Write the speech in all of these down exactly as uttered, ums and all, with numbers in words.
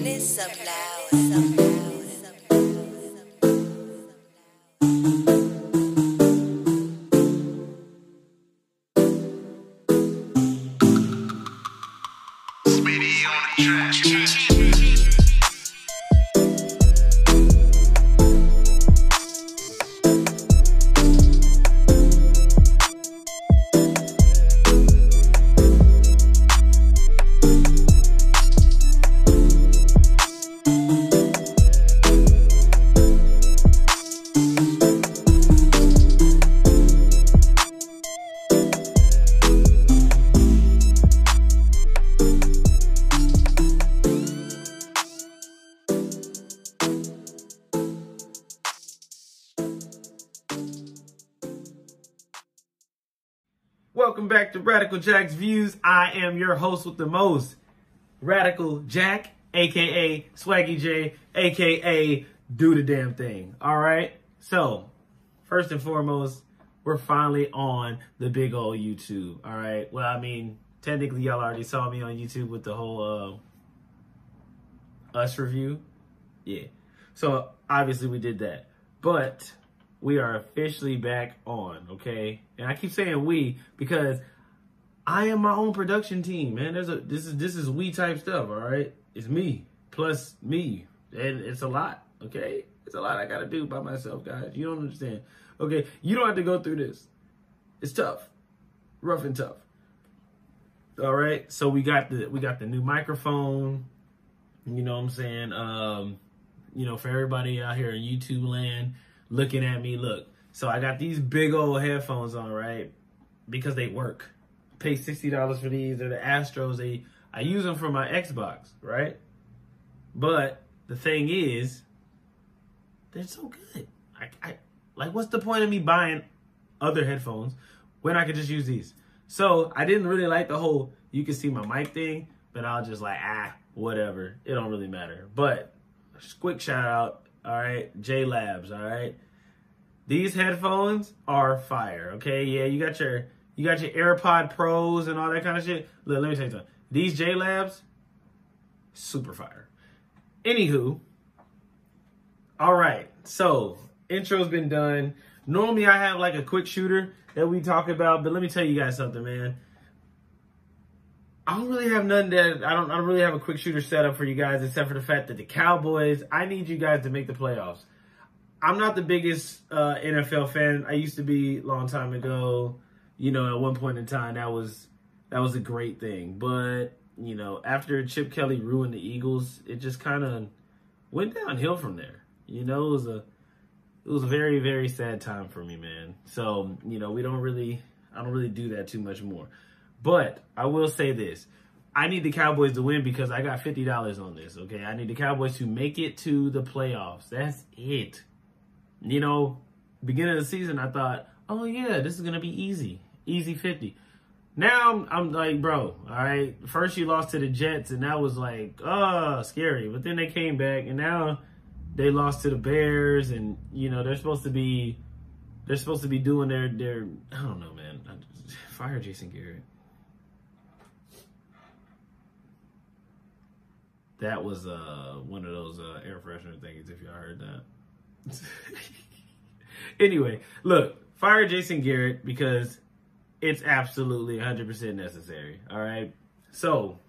Regardless of loud. Welcome back to Radical Jack's Views. I am your host with the most, Radical Jack, aka Swaggy J, aka Do the Damn Thing. All right. So, first and foremost, we're finally on the big old YouTube. All right. Well, I mean, technically, y'all already saw me on YouTube with the whole uh, Us review. Yeah. So obviously we did that, but we are officially back on, okay? And I keep saying we because I am my own production team, man. There's a this is this is we type stuff, all right? It's me plus me, and it's a lot, okay? It's a lot I gotta do by myself, guys. You don't understand, okay? You don't have to go through this. It's tough, rough and tough. All right. So we got the we got the new microphone. You know what I'm saying? Um, you know, for everybody out here in YouTube land looking at me, look, so I got these big old headphones on, right? Because they work. I pay sixty dollars for these. They're the Astros. They I use them for my Xbox, right? But the thing is, they're so good. I, I like, what's the point of me buying other headphones when I could just use these? So I didn't really like the whole you can see my mic thing, but I was just like, ah, whatever. It don't really matter. But just quick shout out. All right, J Labs, all right? These headphones are fire, okay? Yeah, you got your you got your AirPod Pros and all that kind of shit. Look, let me tell you something. These J Labs, super fire. Anywho, all right, so intro's been done. Normally I have like a quick shooter that we talk about, but let me tell you guys something, man. I don't really have none that I don't I don't really have a quick shooter set up for you guys, except for the fact that the Cowboys, I need you guys to make the playoffs. I'm not the biggest uh, N F L fan. I used to be a long time ago. You know, at one point in time, that was that was a great thing. But, you know, after Chip Kelly ruined the Eagles, it just kind of went downhill from there. You know, it was a it was a very, very sad time for me, man. So, you know, we don't really I don't really do that too much more. But I will say this. I need the Cowboys to win because I got fifty dollars on this, okay? I need the Cowboys to make it to the playoffs. That's it. You know, beginning of the season, I thought, oh, yeah, this is going to be easy. Easy fifty. Now, I'm, I'm like, bro, all right? First you lost to the Jets, and that was like, oh, scary. But then they came back, and now they lost to the Bears, and, you know, they're supposed to be, they're supposed to be doing their, their I don't know, man. Fire Jason Garrett. That was uh, one of those uh, air freshener things, if y'all heard that. Anyway, look, fire Jason Garrett because it's absolutely one hundred percent necessary, all right? So,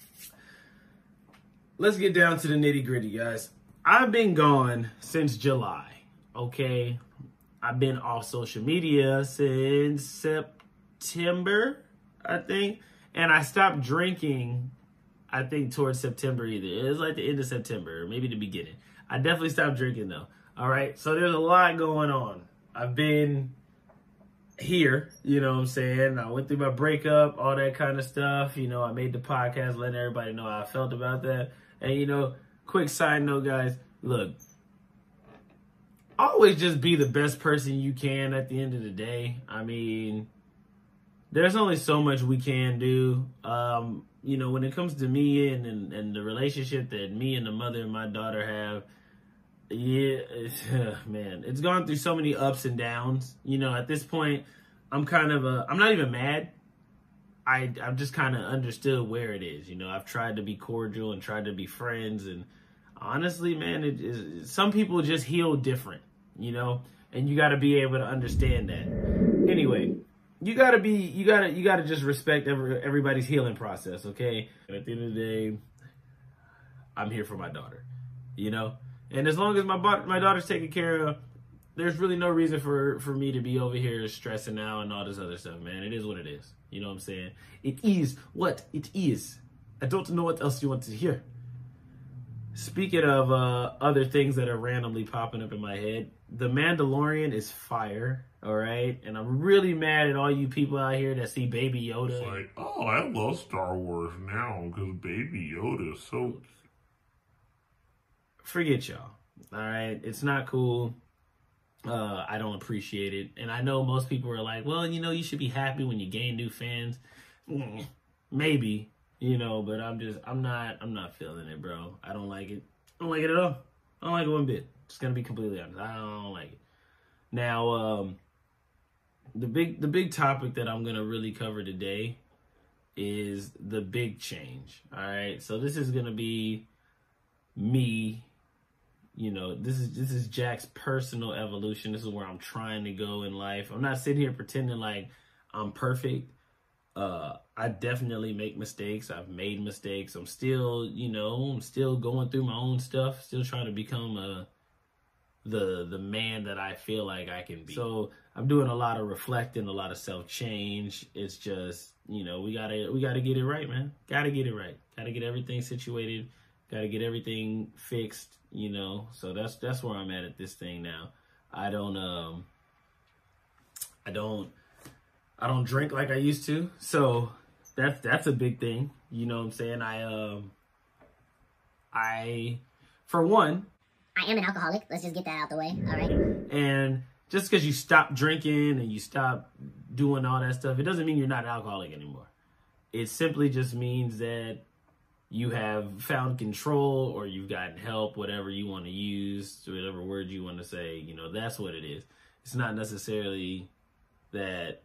let's get down to the nitty gritty, guys. I've been gone since July, okay? I've been off social media since September, I think. And I stopped drinking I think towards September either. It was like the end of September or maybe the beginning. I definitely stopped drinking though. All right. So there's a lot going on. I've been here, you know what I'm saying? I went through my breakup, all that kind of stuff. You know, I made the podcast letting everybody know how I felt about that. And, you know, quick side note, guys, look, always just be the best person you can at the end of the day. I mean, there's only so much we can do. Um, you know, when it comes to me and, and, and the relationship that me and the mother and my daughter have, yeah, it's, uh, man, it's gone through so many ups and downs. You know, at this point, I'm kind of, a, I'm not even mad. I, I've just kind of understood where it is. You know, I've tried to be cordial and tried to be friends. And honestly, man, it is, some people just heal different, you know, and you got to be able to understand that. Anyway, you got to be, you got to, you got to just respect every, everybody's healing process. Okay. And at the end of the day, I'm here for my daughter, you know, and as long as my, my daughter's taken care of, there's really no reason for, for me to be over here stressing out and all this other stuff, man. It is what it is. You know what I'm saying? It is what it is. I don't know what else you want to hear. Speaking of uh, other things that are randomly popping up in my head, The Mandalorian is fire, all right? And I'm really mad at all you people out here that see Baby Yoda. It's like, oh, I love Star Wars now because Baby Yoda is so... Forget y'all, all right? It's not cool. Uh, I don't appreciate it. And I know most people are like, well, you know, you should be happy when you gain new fans. Mm, maybe, you know, but I'm just, I'm not, I'm not feeling it, bro. I don't like it. I don't like it at all. I don't like it one bit. Just gonna be completely honest. I don't like it. Now, um, the big, the big topic that I'm gonna really cover today is the big change. All right. So this is gonna be me. You know, this is this is Jack's personal evolution. This is where I'm trying to go in life. I'm not sitting here pretending like I'm perfect. Uh, I definitely make mistakes. I've made mistakes. I'm still, you know, I'm still going through my own stuff. Still trying to become a the the man that I feel like I can be. So I'm doing a lot of reflecting, a lot of self change. It's just, you know, we gotta we gotta get it right, man. Gotta get it right. Gotta get everything situated. Got to get everything fixed, you know. So that's that's where I'm at at this thing now. I don't um I don't I don't drink like I used to. So that's that's a big thing, you know what I'm saying? I um I for one, I am an alcoholic. Let's just get that out the way. All right. And just because you stop drinking and you stop doing all that stuff, it doesn't mean you're not an alcoholic anymore. It simply just means that you have found control or you've gotten help, whatever you want to use, whatever word you want to say, you know, that's what it is. It's not necessarily that,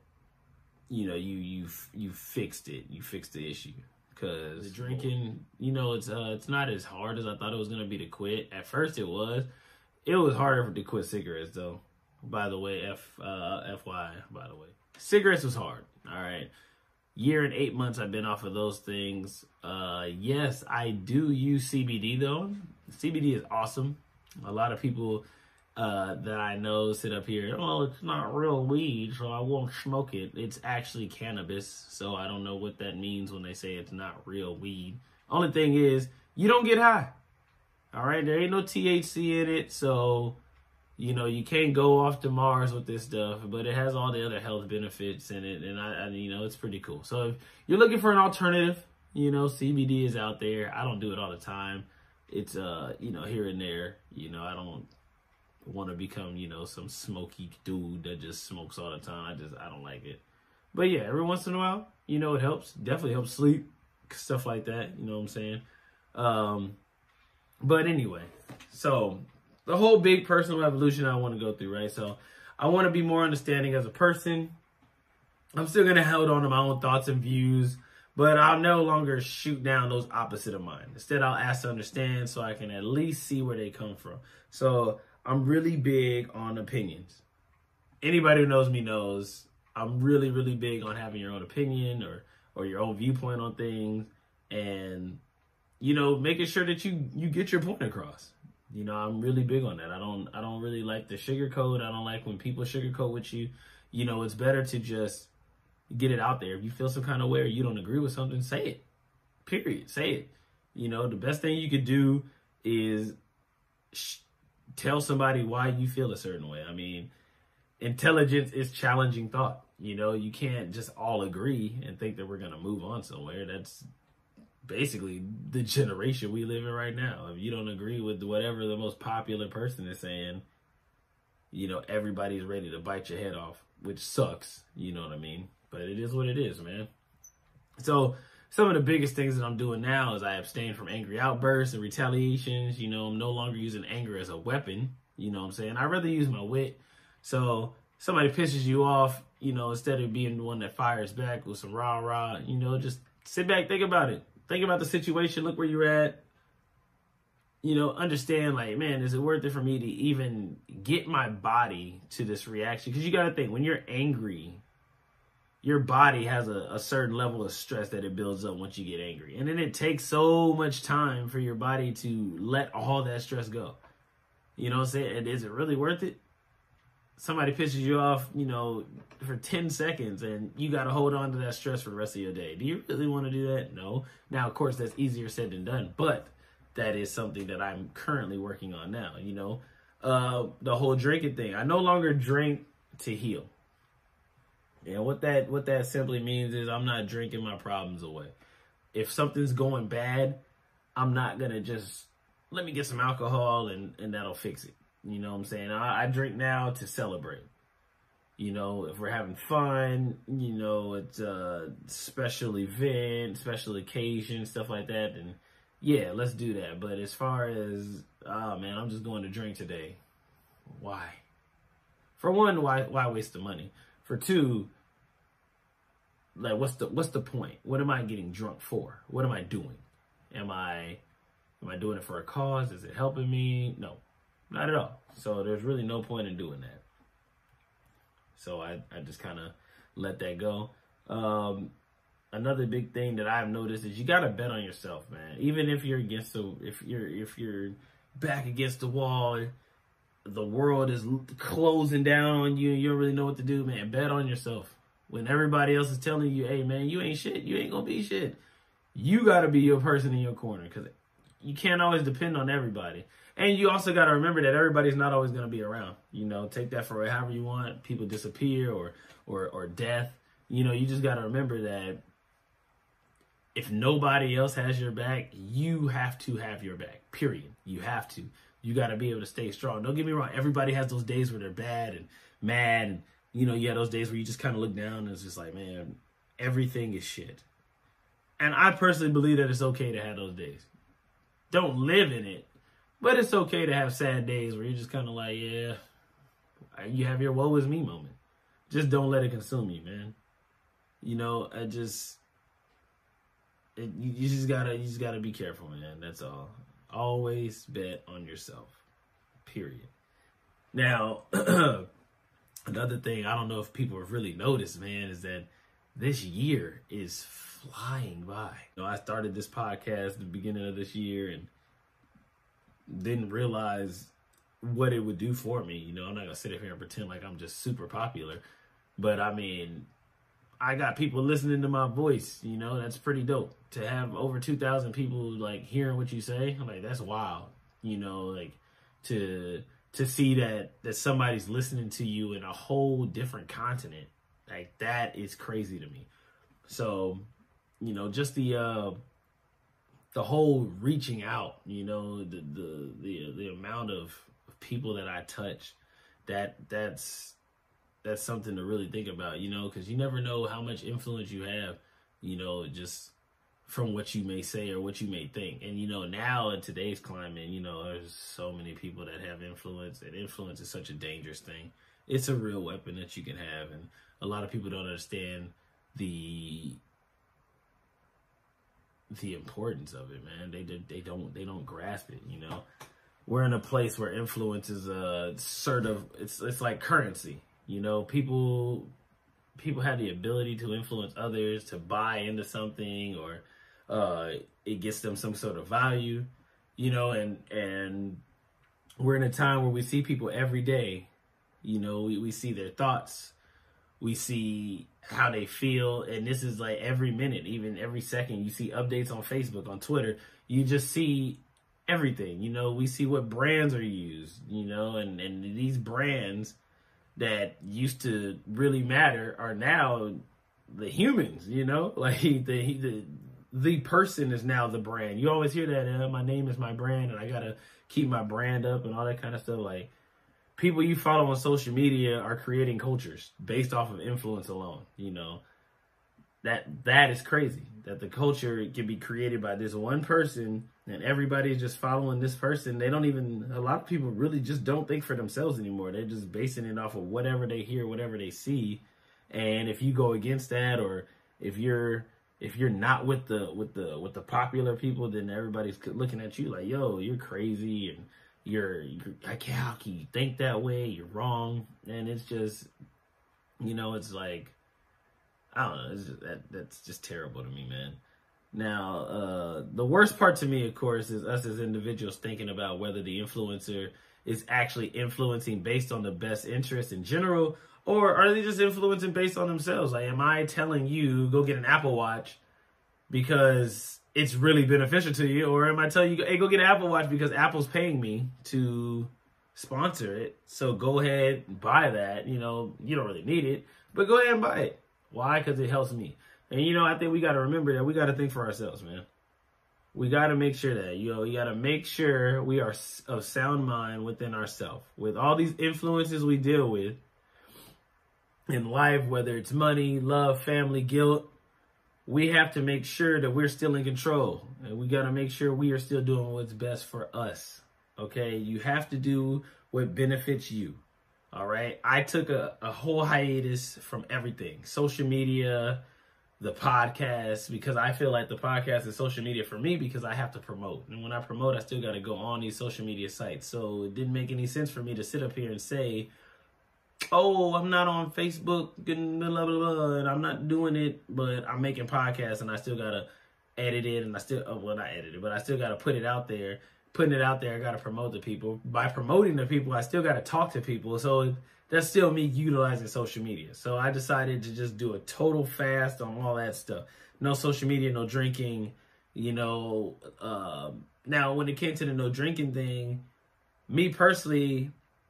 you know, you, you, you fixed it. You fixed the issue. Because drinking, you know, it's uh, it's not as hard as I thought it was going to be to quit. At first it was. It was harder to quit cigarettes, though. By the way, F, uh, F Y I, by the way. Cigarettes was hard, all right? Year and eight months I've been off of those things. Uh, yes, I do use C B D, though. C B D is awesome. A lot of people uh, that I know sit up here, oh, it's not real weed, so I won't smoke it. It's actually cannabis, so I don't know what that means when they say it's not real weed. Only thing is, you don't get high. All right, there ain't no T H C in it, so, you know, you can't go off to Mars with this stuff, but it has all the other health benefits in it, and, I, I you know, it's pretty cool. So if you're looking for an alternative, you know, C B D is out there. I don't do it all the time. It's, uh, you know, here and there. You know, I don't want to become, you know, some smoky dude that just smokes all the time. I just, I don't like it. But yeah, every once in a while, you know, it helps. Definitely helps sleep, stuff like that. You know what I'm saying? Um, but anyway, so the whole big personal evolution I want to go through, right? So I want to be more understanding as a person. I'm still going to hold on to my own thoughts and views, but I'll no longer shoot down those opposite of mine. Instead, I'll ask to understand so I can at least see where they come from. So I'm really big on opinions. Anybody who knows me knows I'm really, really big on having your own opinion or, or your own viewpoint on things and, you know, making sure that you, you get your point across. You know, I'm really big on that. I don't I don't really like the sugarcoat. I don't like when people sugarcoat with you. You know, it's better to just get it out there. If you feel some kind of way or you don't agree with something, say it. Period. Say it. You know, the best thing you could do is sh- tell somebody why you feel a certain way. I mean, intelligence is challenging thought. You know, you can't just all agree and think that we're going to move on somewhere. That's basically the generation we live in right now. If you don't agree with whatever the most popular person is saying, you know, everybody's ready to bite your head off, which sucks. You know what I mean? But it is what it is, man. So some of the biggest things that I'm doing now is I abstain from angry outbursts and retaliations. You know, I'm no longer using anger as a weapon. You know what I'm saying? I'd rather use my wit. So somebody pisses you off, you know, instead of being the one that fires back with some rah rah, you know, just sit back, think about it. Think about the situation, look where you're at. You know, understand, like, man, is it worth it for me to even get my body to this reaction? Because you got to think, when you're angry, your body has a, a certain level of stress that it builds up once you get angry. And then it takes so much time for your body to let all that stress go. You know what I'm saying? And is it really worth it? Somebody pisses you off, you know, for ten seconds, and you got to hold on to that stress for the rest of your day. Do you really want to do that? No. Now, of course, that's easier said than done, but that is something that I'm currently working on now, you know. Uh, the whole drinking thing. I no longer drink to heal. And what that what that simply means is I'm not drinking my problems away. If something's going bad, I'm not going to just, let me get some alcohol and, and that'll fix it. You know what I'm saying? I, I drink now to celebrate. You know, if we're having fun, you know, it's a special event, special occasion, stuff like that, then yeah, let's do that. But as far as, oh man, I'm just going to drink today. Why? For one, why why waste the money? For two, like what's the what's the point? What am I getting drunk for? What am I doing? Am I am I doing it for a cause? Is it helping me? No, not at all. So there's really no point in doing that. So I, I just kind of let that go. Um, Another big thing that I've noticed is you gotta bet on yourself, man. Even if you're against the, if you're if you're back against the wall, the world is closing down on you, and you don't really know what to do, man. Bet on yourself. When everybody else is telling you, "Hey, man, you ain't shit. You ain't gonna be shit." You gotta be your person in your corner, because you can't always depend on everybody. And you also gotta remember that everybody's not always gonna be around. You know, take that for however you want. People disappear or or or death. You know, you just gotta remember that. If nobody else has your back, you have to have your back, period. You have to. You got to be able to stay strong. Don't get me wrong. Everybody has those days where they're bad and mad. And, you know, you have those days where you just kind of look down and it's just like, man, everything is shit. And I personally believe that it's okay to have those days. Don't live in it, but it's okay to have sad days where you're just kind of like, yeah, you have your woe is me moment. Just don't let it consume you, man. You know, I just... It, you, you just gotta, you just gotta be careful, man. That's all. Always bet on yourself. Period. Now, another thing I don't know if people have really noticed, man, is that this year is flying by. You know, I started this podcast at the beginning of this year and didn't realize what it would do for me. You know, I'm not gonna sit here and pretend like I'm just super popular, but I mean, I got people listening to my voice, you know, that's pretty dope. To have over two thousand people, like, hearing what you say, I'm like, that's wild. You know, like, to to see that, that somebody's listening to you in a whole different continent, like, that is crazy to me. So, you know, just the, uh, the whole reaching out, you know, the, the, the, the amount of people that I touch, that, that's, that's something to really think about, you know, because you never know how much influence you have, you know, just from what you may say or what you may think. And, you know, now in today's climate, you know, there's so many people that have influence, and influence is such a dangerous thing. It's a real weapon that you can have. And a lot of people don't understand the the importance of it, man. They, they don't, they don't grasp it, you know. We're in a place where influence is a sort of, it's, it's like currency. You know, people people have the ability to influence others, to buy into something, or uh, it gets them some sort of value, you know, and and we're in a time where we see people every day. You know, we, we see their thoughts, we see how they feel, and this is like every minute, even every second. You see updates on Facebook, on Twitter. You just see everything. You know, we see what brands are used, you know, and, and these brands that used to really matter are now the humans, you know, like the the the person is now the brand. You always hear that, uh, my name is my brand, and I gotta keep my brand up and all that kind of stuff. Like, people you follow on social media are creating cultures based off of influence alone, you know. that that is crazy. That the culture can be created by this one person and everybody's just following this person. They don't even, a lot of people really just don't think for themselves anymore. They're just basing it off of whatever they hear, whatever they see. And if you go against that, or if you're if you're not with the with the with the popular people, then everybody's looking at you like, yo, you're crazy, and you're, you're like, how can you think that way? You're wrong. And it's just, you know, it's like, I don't know. It's just, that that's just terrible to me, man. Now, uh, the worst part to me, of course, is us as individuals thinking about whether the influencer is actually influencing based on the best interest in general, or are they just influencing based on themselves? Like, am I telling you go get an Apple Watch because it's really beneficial to you, or am I telling you, hey, go get an Apple Watch because Apple's paying me to sponsor it, so go ahead and buy that. You know, you don't really need it, but go ahead and buy it. Why? Because it helps me. And, you know, I think we got to remember that we got to think for ourselves, man. We got to make sure that, you know, you got to make sure we are of sound mind within ourselves. With all these influences we deal with in life, whether it's money, love, family, guilt, we have to make sure that we're still in control. And we got to make sure we are still doing what's best for us. Okay? You have to do what benefits you. All right? I took a, a whole hiatus from everything. Social media, the podcast, because I feel like the podcast is social media for me because I have to promote. And when I promote, I still got to go on these social media sites. So it didn't make any sense for me to sit up here and say, oh, I'm not on Facebook, and blah, blah, blah, and I'm not doing it, but I'm making podcasts and I still got to edit it, and I still, oh, well, not edit it, but I still got to put it out there. Putting it out there, I got to promote the people. By promoting the people, I still got to talk to people. So that's still me utilizing social media. So I decided to just do a total fast on all that stuff. No social media, no drinking, you know. Um, now, when it came to the no drinking thing, me personally,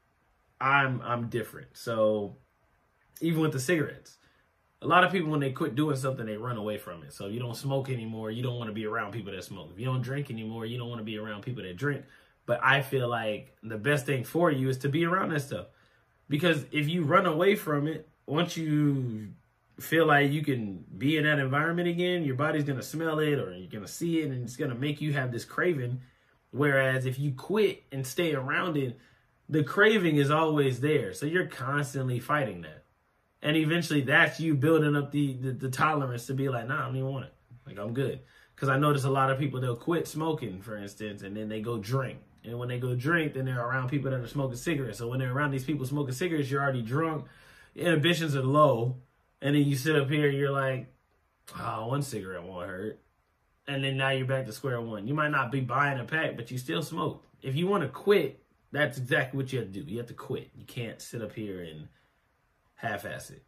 I'm I'm different. So even with the cigarettes, a lot of people, when they quit doing something, they run away from it. So if you don't smoke anymore, you don't want to be around people that smoke. If you don't drink anymore, you don't want to be around people that drink. But I feel like the best thing for you is to be around that stuff. Because if you run away from it, once you feel like you can be in that environment again, your body's going to smell it, or you're going to see it, and it's going to make you have this craving. Whereas if you quit and stay around it, the craving is always there. So you're constantly fighting that. And eventually that's you building up the, the, the tolerance to be like, nah, I don't even want it. Like, I'm good. Because I notice a lot of people, they'll quit smoking, for instance, and then they go drink. And when they go drink, then they're around people that are smoking cigarettes. So when they're around these people smoking cigarettes, you're already drunk. Inhibitions are low. And then you sit up here and you're like, oh, one cigarette won't hurt. And then now you're back to square one. You might not be buying a pack, but you still smoke. If you want to quit, that's exactly what you have to do. You have to quit. You can't sit up here and half-ass it.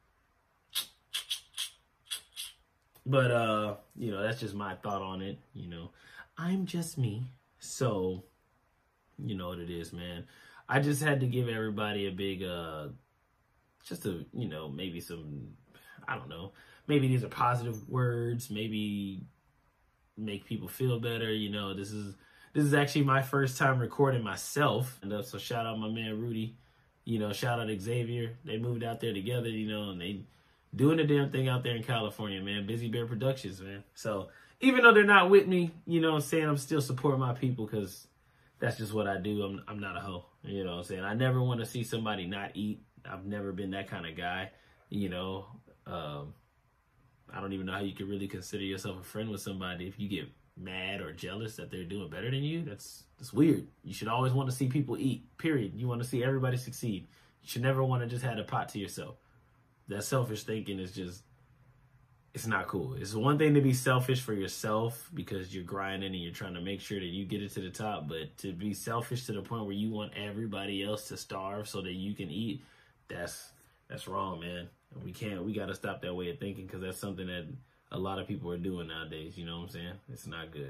But, uh, you know, that's just my thought on it. You know, I'm just me. So, you know what it is, man. I just had to give everybody a big, uh, just a, you know, maybe some, I don't know. Maybe these are positive words. Maybe make people feel better. You know, this is, this is actually my first time recording myself. And uh, so shout out my man, Rudy. You know, shout out Xavier. They moved out there together, you know, and they doing the damn thing out there in California, man. Busy Bear Productions, man. So even though they're not with me, you know what I'm saying, I'm still supporting my people because that's just what I do. I'm I'm not a hoe, you know what I'm saying. I never want to see somebody not eat. I've never been that kind of guy, you know. Um, I don't even know how you can really consider yourself a friend with somebody if you get mad or jealous that they're doing better than you. That's that's weird. You should always want to see people eat, period. You want to see everybody succeed. You should never want to just have a pot to yourself. That selfish thinking is just, it's not cool. It's one thing to be selfish for yourself because you're grinding and you're trying to make sure that you get it to the top, but to be selfish to the point where you want everybody else to starve so that you can eat, that's that's wrong, man. We can't, we got to stop that way of thinking because that's something that a lot of people are doing nowadays, you know what I'm saying? It's not good.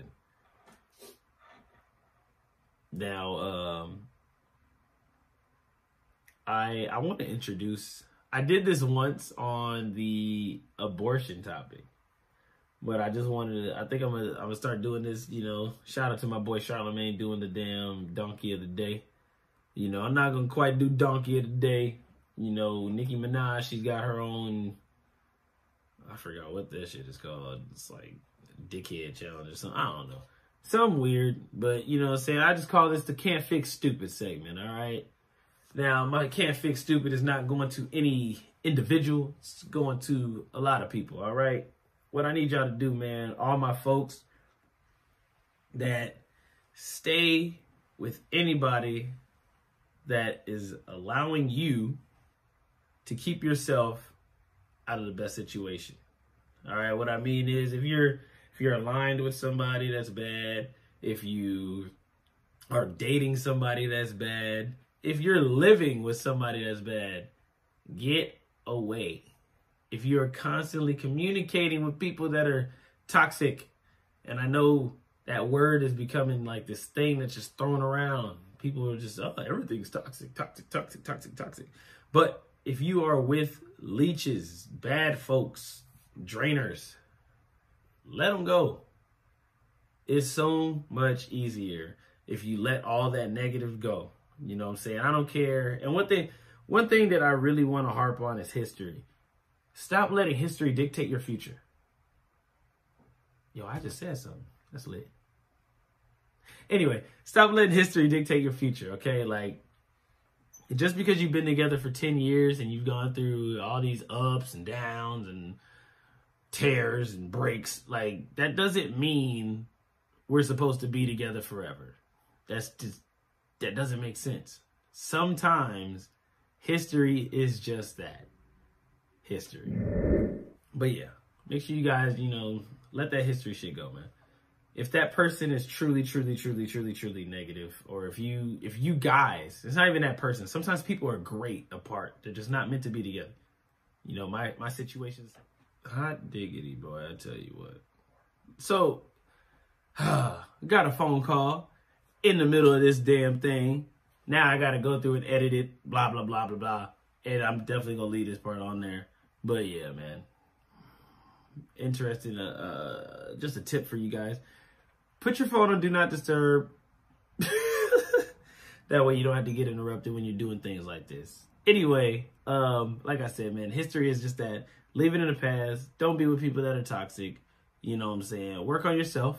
Now, um, I I want to introduce, I did this once on the abortion topic, but I just wanted to, I think I'm gonna, I'm gonna start doing this, you know, shout out to my boy Charlamagne doing the damn donkey of the day. You know, I'm not gonna quite do donkey of the day. You know, Nicki Minaj, she's got her own, I forgot what that shit is called. It's like dickhead challenge or something. I don't know. Something weird, but you know what I'm saying? I just call this the Can't Fix Stupid segment, all right? Now, my Can't Fix Stupid is not going to any individual. It's going to a lot of people, all right? What I need y'all to do, man, all my folks that stay with anybody that is allowing you to keep yourself out of the best situation. All right, what I mean is if you're if you're aligned with somebody that's bad, if you are dating somebody that's bad, if you're living with somebody that's bad, get away. If you're constantly communicating with people that are toxic, and I know that word is becoming like this thing that's just thrown around. People are just, oh, everything's toxic, toxic, toxic, toxic, toxic. But if you are with leeches, bad folks, drainers, let them go. It's so much easier if you let all that negative go. You know what I'm saying? I don't care. And one thing, one thing that I really want to harp on is history. Stop letting history dictate your future. Yo, I just said something. That's lit. Anyway, stop letting history dictate your future, okay? Like, just because you've been together for ten years and you've gone through all these ups and downs and tears and breaks, like, that doesn't mean we're supposed to be together forever. That's just, that doesn't make sense. Sometimes history is just that. History. But yeah, make sure you guys, you know, let that history shit go, man. If that person is truly, truly, truly, truly, truly negative, or if you, if you guys, it's not even that person. Sometimes people are great apart. They're just not meant to be together. You know, my, my situation's hot diggity, boy, I tell you what. So, got a phone call in the middle of this damn thing. Now I got to go through and edit it, blah, blah, blah, blah, blah. And I'm definitely going to leave this part on there. But yeah, man. Interesting. Uh, uh, just a tip for you guys. Put your phone on Do Not Disturb. That way you don't have to get interrupted when you're doing things like this. Anyway, um, like I said, man, history is just that. Leave it in the past. Don't be with people that are toxic. You know what I'm saying? Work on yourself.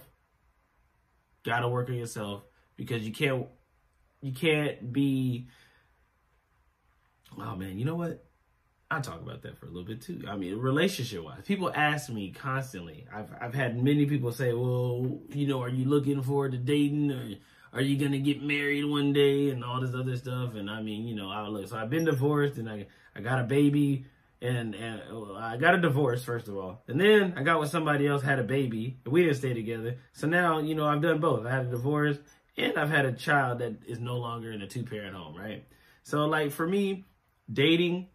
Gotta work on yourself. Because you can't, you can't be... Oh, man, you know what? I talk about that for a little bit too. I mean, relationship-wise, people ask me constantly. I've I've had many people say, "Well, you know, are you looking forward to dating, or are you gonna get married one day?" and all this other stuff. And I mean, you know, I look. So I've been divorced, and I I got a baby, and and well, I got a divorce first of all, and then I got with somebody else, had a baby, and we didn't stay together. So now, you know, I've done both. I had a divorce, and I've had a child that is no longer in a two-parent home, right? So, like for me, dating.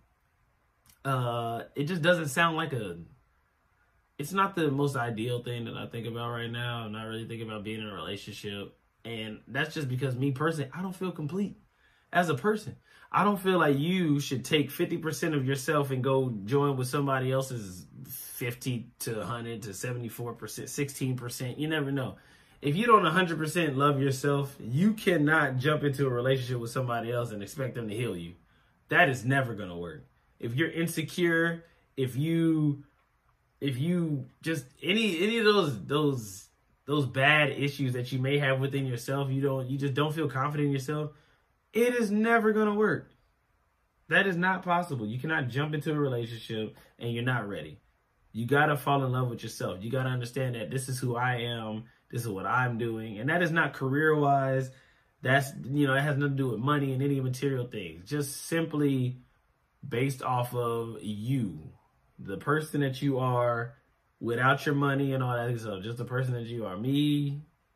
Uh, it just doesn't sound like a, it's not the most ideal thing that I think about right now. I'm not really thinking about being in a relationship. And that's just because me personally, I don't feel complete as a person. I don't feel like you should take fifty percent of yourself and go join with somebody else's fifty to one hundred to seventy-four percent, sixteen percent. You never know. If you don't one hundred percent love yourself, you cannot jump into a relationship with somebody else and expect them to heal you. That is never going to work. If you're insecure, if you, if you just any any of those those those bad issues that you may have within yourself, you don't you just don't feel confident in yourself, it is never gonna work. That is not possible. You cannot jump into a relationship and you're not ready. You gotta fall in love with yourself. You gotta understand that this is who I am. This is what I'm doing, and that is not career wise. That's, you know, it has nothing to do with money and any material things. Just simply based off of you, the person that you are, without your money and all that stuff, just the person that you are. Me,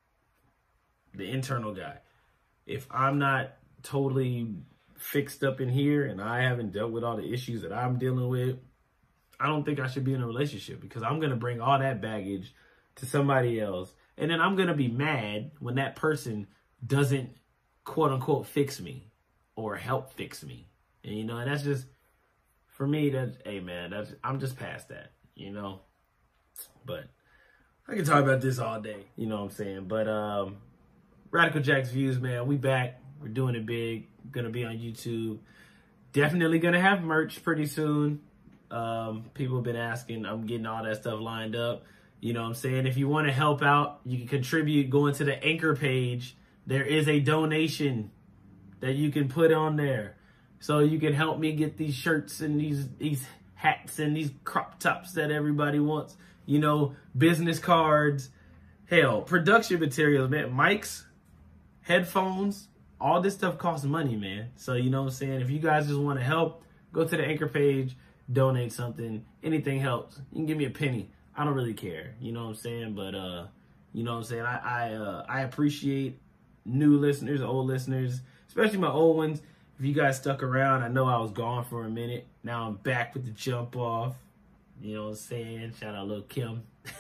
the internal guy. If I'm not totally fixed up in here and I haven't dealt with all the issues that I'm dealing with, I don't think I should be in a relationship, because I'm going to bring all that baggage to somebody else. And then I'm going to be mad when that person doesn't, quote unquote, fix me or help fix me. And, you know, and that's just, for me, that's, hey, man, that's, I'm just past that, you know. But I can talk about this all day, you know what I'm saying. But um, Radical Jack's Views, man, we back. We're doing it big. Going to be on YouTube. Definitely going to have merch pretty soon. Um, people have been asking. I'm getting all that stuff lined up. You know what I'm saying? If you want to help out, you can contribute going to the Anchor page. There is a donation that you can put on there. So you can help me get these shirts and these these hats and these crop tops that everybody wants. You know, business cards, hell, production materials, man, mics, headphones, all this stuff costs money, man. So, you know what I'm saying? If you guys just want to help, go to the Anchor page, donate something. Anything helps. You can give me a penny. I don't really care. You know what I'm saying? But, uh, you know what I'm saying? I I, uh, I appreciate new listeners, old listeners, especially my old ones. If you guys stuck around, I know I was gone for a minute. Now I'm back with the jump off. You know what I'm saying? Shout out Lil Kim.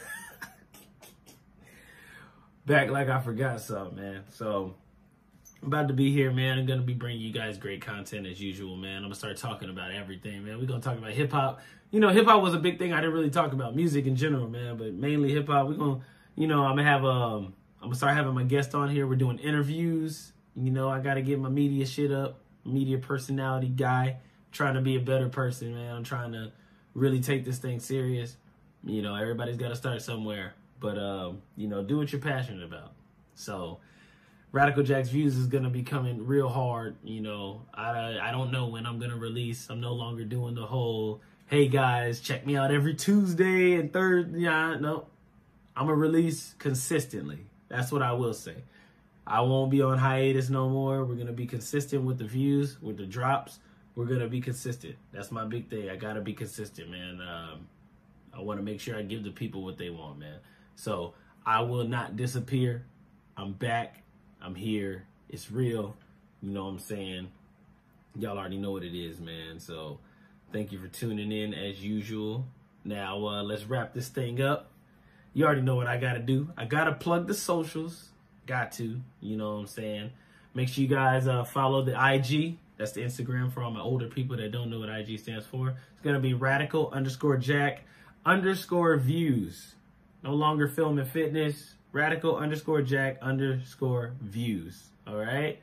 Back like I forgot something, man. So I'm about to be here, man. I'm going to be bringing you guys great content as usual, man. I'm going to start talking about everything, man. We're going to talk about hip-hop. You know, hip-hop was a big thing. I didn't really talk about music in general, man, but mainly hip-hop. We're going to, you know, I'm going to have, um, I'm going to start having my guests on here. We're doing interviews. You know, I got to get my media shit up. Media personality guy. Trying to be a better person, man. I'm trying to really take this thing serious. You know, everybody's got to start somewhere. But, um, you know, do what you're passionate about. So, Radical Jack's Views is going to be coming real hard. You know, I, I don't know when I'm going to release. I'm no longer doing the whole, hey, guys, check me out every Tuesday and Thursday. Yeah, no. I'm going to release consistently. That's what I will say. I won't be on hiatus no more. We're going to be consistent with the views, with the drops. We're going to be consistent. That's my big thing. I got to be consistent, man. Um, I want to make sure I give the people what they want, man. So I will not disappear. I'm back. I'm here. It's real. You know what I'm saying? Y'all already know what it is, man. So thank you for tuning in as usual. Now, uh, let's wrap this thing up. You already know what I got to do. I got to plug the socials. Got to, you know what I'm saying? Make sure you guys uh, follow the I G. That's the Instagram for all my older people that don't know what I G stands for. It's going to be radical underscore jack underscore views. No longer film and fitness. Radical underscore jack underscore views. All right?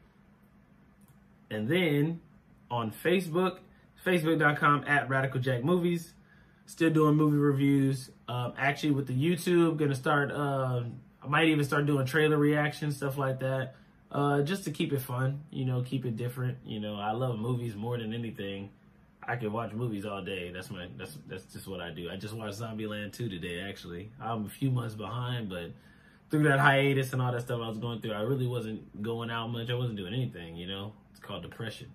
And then on Facebook, facebook.com at radical jack movies. Still doing movie reviews. Um, actually, with the YouTube, going to start... Uh, I might even start doing trailer reactions, stuff like that, uh, just to keep it fun, you know, keep it different. You know, I love movies more than anything. I can watch movies all day. That's my that's that's just what I do. I just watched Zombieland two today, actually. I'm a few months behind, but through that hiatus and all that stuff I was going through, I really wasn't going out much. I wasn't doing anything, you know. It's called depression.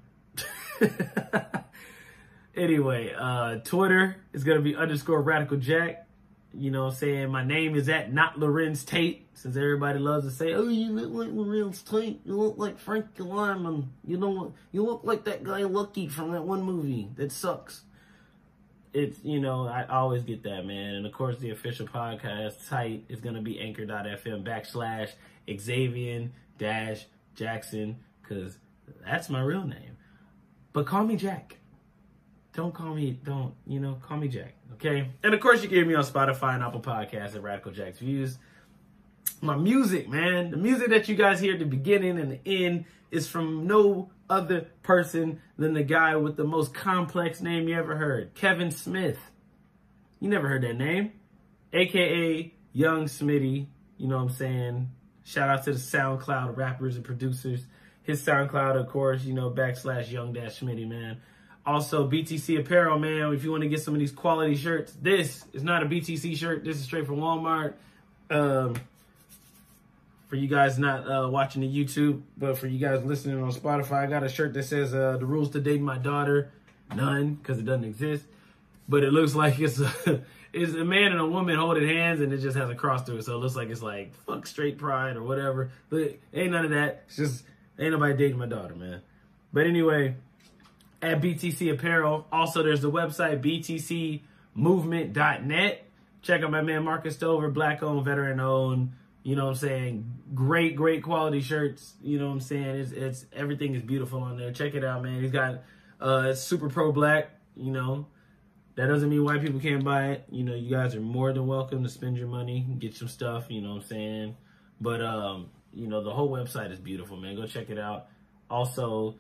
Anyway, uh, Twitter is going to be underscore radical jack. You know what I'm saying? My name is at not Lorenz Tate, since everybody loves to say, oh, you look like Lorenz Tate. You look like Frank Lyman. You know, you look like that guy Lucky from that one movie that sucks. It's, you know, I always get that, man. And of course, the official podcast site is going to be anchor.fm backslash Xavier dash Jackson, because that's my real name. But call me Jack. Don't call me, don't, you know, call me Jack, okay? And, of course, you can hear me on Spotify and Apple Podcasts at Radical Jack's Views. My music, man, the music that you guys hear at the beginning and the end is from no other person than the guy with the most complex name you ever heard, Kevin Smith. You never heard that name. A K A Young Smitty, you know what I'm saying? Shout out to the SoundCloud rappers and producers. His SoundCloud, of course, you know, backslash Young Dash Smitty, man. Also, B T C Apparel, man, if you want to get some of these quality shirts, this is not a B T C shirt. This is straight from Walmart. Um, for you guys not uh, watching the YouTube, but for you guys listening on Spotify, I got a shirt that says uh, the rules to dating my daughter. None, because it doesn't exist. But it looks like it's a, it's a man and a woman holding hands, and it just has a cross through it. So it looks like it's like, fuck straight pride or whatever. But ain't none of that. It's just, ain't nobody dating my daughter, man. But anyway... at B T C Apparel. Also, there's the website, b t c movement dot net. Check out my man Marcus Stover, black-owned, veteran-owned. You know what I'm saying? Great, great quality shirts. You know what I'm saying? It's, it's everything is beautiful on there. Check it out, man. He's got uh, Super Pro Black, you know. That doesn't mean white people can't buy it. You know, you guys are more than welcome to spend your money, get some stuff, you know what I'm saying? But, um, you know, the whole website is beautiful, man. Go check it out. Also...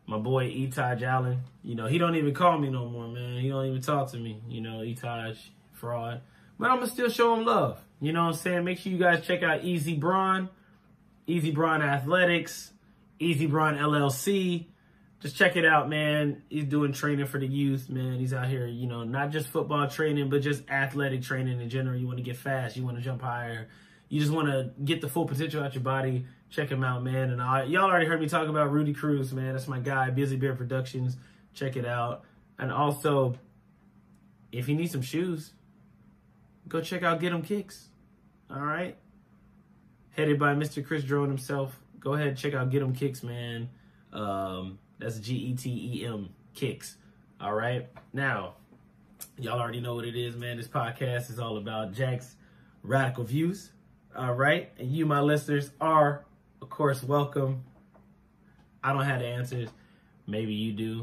my boy Etaj Allen. You know, he don't even call me no more, man. He don't even talk to me. You know, Etaj, fraud. But I'm going to still show him love. You know what I'm saying? Make sure you guys check out Easy Braun, Easy Braun Athletics, Easy Braun L L C. Just check it out, man. He's doing training for the youth, man. He's out here, you know, not just football training, but just athletic training in general. You want to get fast. You want to jump higher. You just want to get the full potential out your body. Check him out, man. And I, y'all already heard me talk about Rudy Cruz, man. That's my guy, Busy Bear Productions. Check it out. And also, if you need some shoes, go check out Get 'em Kicks. All right? Headed by Mister Chris Drone himself. Go ahead and check out Get 'em Kicks, man. Um... That's G E T E M, Kicks. All right? Now, y'all already know what it is, man. This podcast is all about Jack's radical views. All right? And you, my listeners, are, of course, welcome. I don't have the answers. Maybe you do.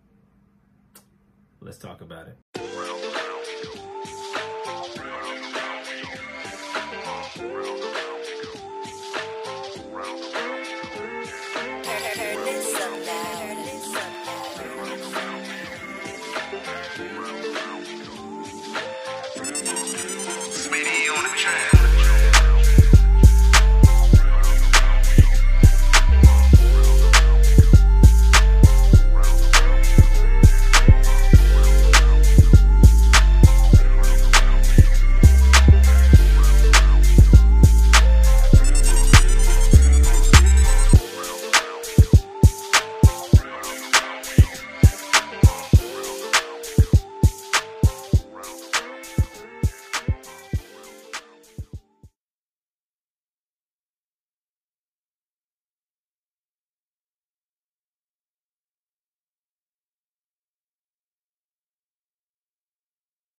Let's talk about it. Turn this up now.